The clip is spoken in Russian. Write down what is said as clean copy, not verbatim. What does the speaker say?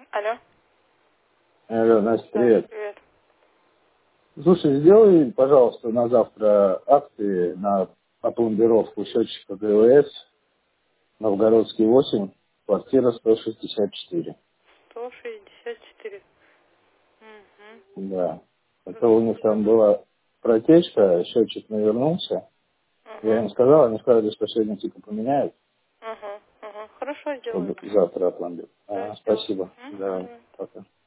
Алло. Алло, Настя, Да, привет. привет. Слушай, сделай, пожалуйста, на завтра акции на опломбировку счетчика ГЛС, Новгородский 8, квартира 164. 164. Угу. Да. Это у них там была протечка, счетчик навернулся. Я Ага. им сказал, они сказали, что сегодня типа поменяют, Ага. Ага. Хорошо, сделаю. чтобы завтра опломбил. Да, Ага, сделаю. спасибо. Да, Угу. пока.